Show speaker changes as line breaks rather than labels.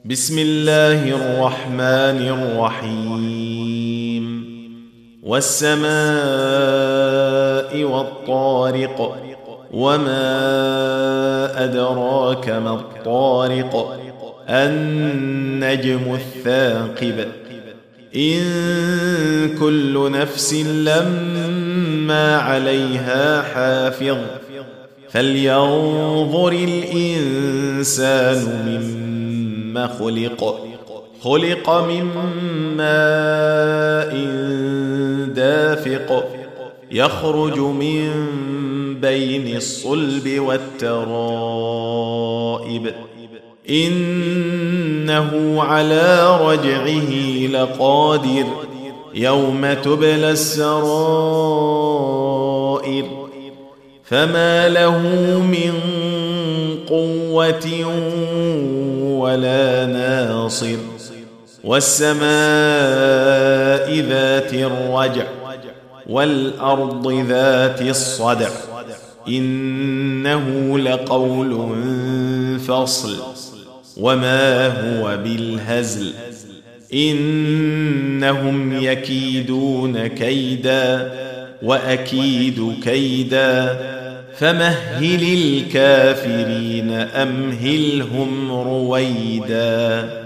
بسم الله الرحمن الرحيم والسماء والطارق وما أدراك ما الطارق النجم الثاقب إن كل نفس لما عليها حافظ فلينظر الإنسان مما خلق من ماء دافق يخرج من بين الصلب والترائب إنه على رجعه لقادر يوم تبلى السرائر فما له من قوة ولا ناصر والسماء ذات الرجع والأرض ذات الصدع إنه لقول فصل وما هو بالهزل إنهم يكيدون كيدا وأكيد كيدا فمهل الكافرين أمهلهم رويدا